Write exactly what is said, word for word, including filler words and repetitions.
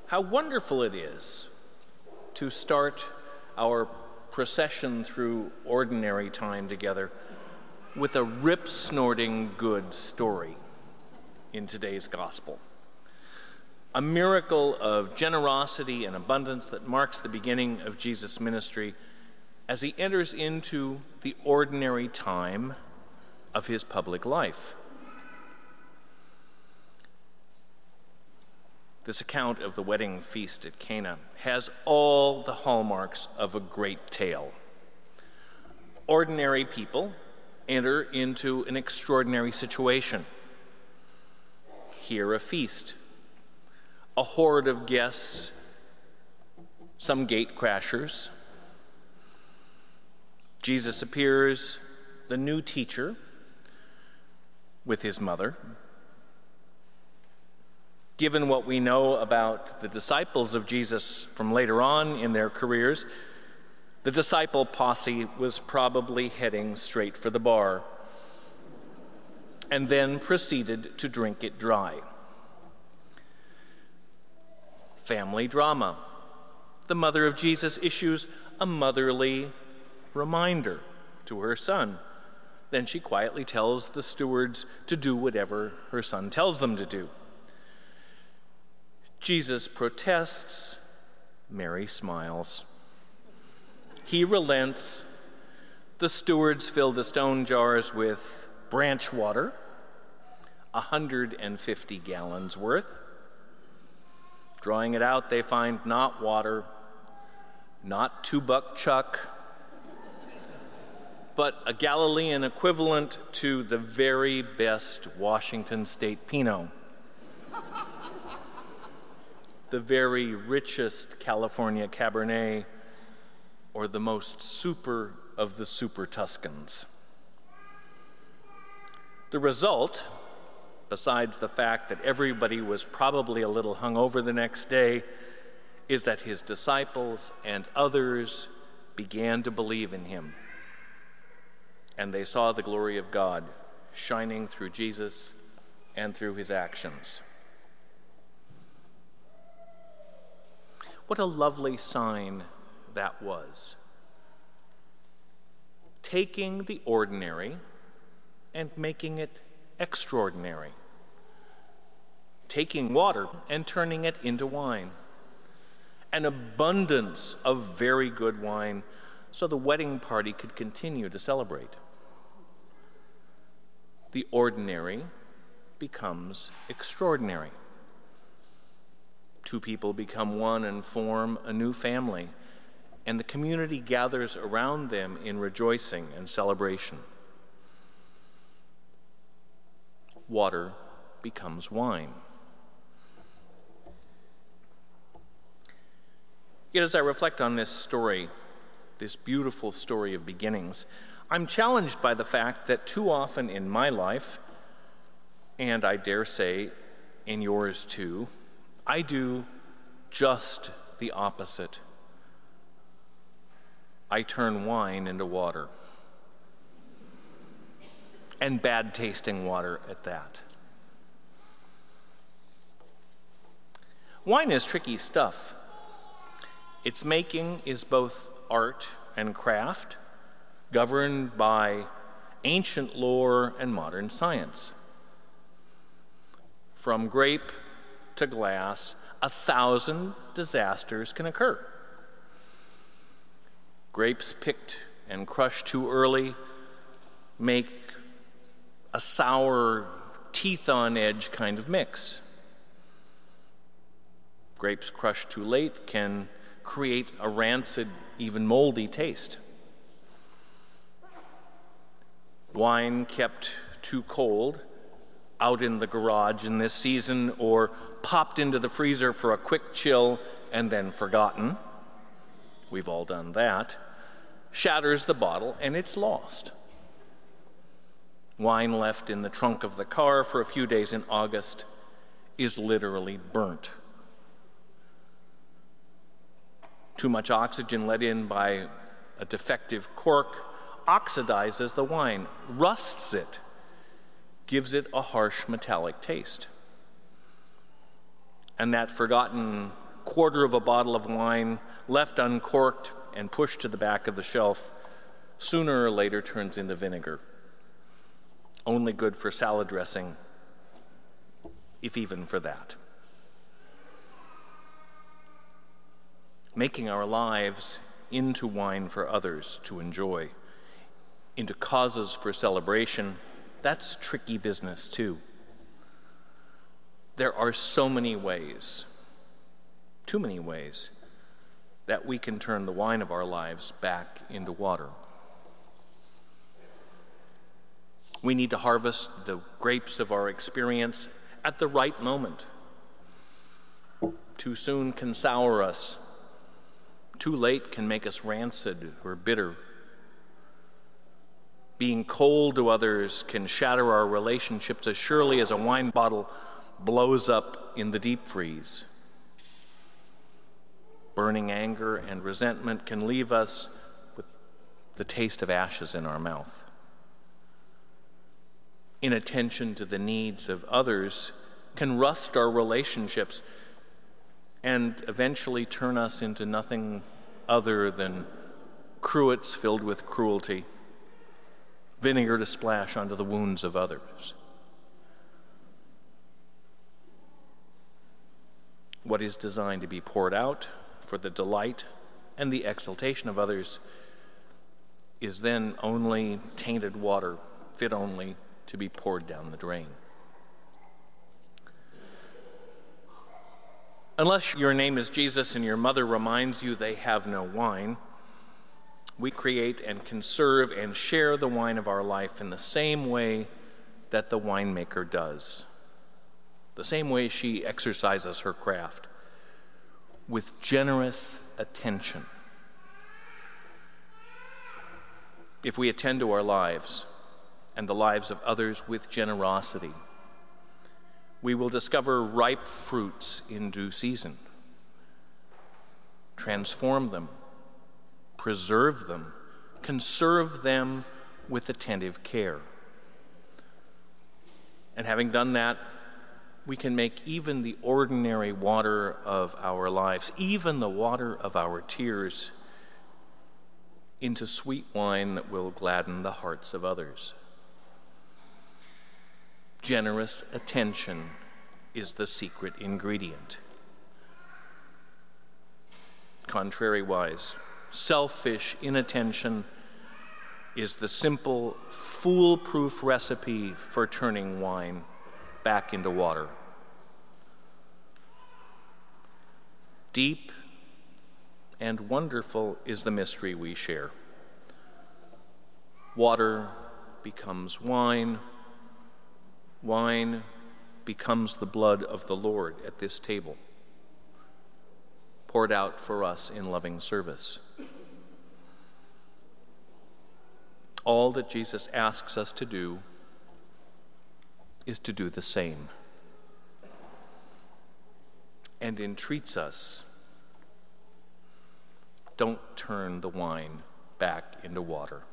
How wonderful it is to start our procession through ordinary time together with a rip-snorting good story in today's gospel. A miracle of generosity and abundance that marks the beginning of Jesus' ministry as he enters into the ordinary time of his public life. This account of the wedding feast at Cana has all the hallmarks of a great tale. Ordinary people enter into an extraordinary situation. Here a feast, a horde of guests, some gate crashers. Jesus appears, the new teacher, with his mother. Given what we know about the disciples of Jesus from later on in their careers, the disciple posse was probably heading straight for the bar and then proceeded to drink it dry. Family drama. The mother of Jesus issues a motherly reminder to her son. Then she quietly tells the stewards to do whatever her son tells them to do. Jesus protests, Mary smiles. He relents. The stewards fill the stone jars with branch water, one hundred fifty gallons worth. Drawing it out, they find not water, not two-buck chuck, but a Galilean equivalent to the very best Washington State Pinot, the very richest California Cabernet, or the most super of the super Tuscans. The result, besides the fact that everybody was probably a little hungover the next day, is that his disciples and others began to believe in him. And they saw the glory of God shining through Jesus and through his actions. What a lovely sign that was. Taking the ordinary and making it extraordinary. Taking water and turning it into wine. An abundance of very good wine so the wedding party could continue to celebrate. The ordinary becomes extraordinary. Two people become one and form a new family, and the community gathers around them in rejoicing and celebration. Water becomes wine. Yet as I reflect on this story, this beautiful story of beginnings, I'm challenged by the fact that too often in my life, and I dare say in yours too, I do just the opposite. I turn wine into water. And bad tasting water at that. Wine is tricky stuff. Its making is both art and craft, governed by ancient lore and modern science. From grape to glass, a thousand disasters can occur. Grapes picked and crushed too early make a sour, teeth-on-edge kind of mix. Grapes crushed too late can create a rancid, even moldy taste. Wine kept too cold out in the garage in this season or popped into the freezer for a quick chill and then forgotten, we've all done that, shatters the bottle and it's lost. Wine left in the trunk of the car for a few days in August is literally burnt. Too much oxygen let in by a defective cork oxidizes the wine, rusts it, gives it a harsh metallic taste. And that forgotten quarter of a bottle of wine left uncorked and pushed to the back of the shelf sooner or later turns into vinegar, only good for salad dressing, if even for that. Making our lives into wine for others to enjoy, into causes for celebration, that's tricky business too. There are so many ways, too many ways, that we can turn the wine of our lives back into water. We need to harvest the grapes of our experience at the right moment. Too soon can sour us. Too late can make us rancid or bitter. Being cold to others can shatter our relationships as surely as a wine bottle blows up in the deep freeze. Burning anger and resentment can leave us with the taste of ashes in our mouth. Inattention to the needs of others can rust our relationships and eventually turn us into nothing other than cruets filled with cruelty, vinegar to splash onto the wounds of others. What is designed to be poured out for the delight and the exaltation of others is then only tainted water, fit only to be poured down the drain. Unless your name is Jesus and your mother reminds you they have no wine, we create and conserve and share the wine of our life in the same way that the winemaker does, the same way she exercises her craft, with generous attention. If we attend to our lives and the lives of others with generosity, we will discover ripe fruits in due season, transform them, preserve them, conserve them with attentive care. And having done that, we can make even the ordinary water of our lives, even the water of our tears, into sweet wine that will gladden the hearts of others. Generous attention is the secret ingredient. Contrariwise, selfish inattention is the simple, foolproof recipe for turning wine back into water. Deep and wonderful is the mystery we share. Water becomes wine. Wine becomes the blood of the Lord at this table, poured out for us in loving service. All that Jesus asks us to do is to do the same, and entreats us, don't turn the wine back into water.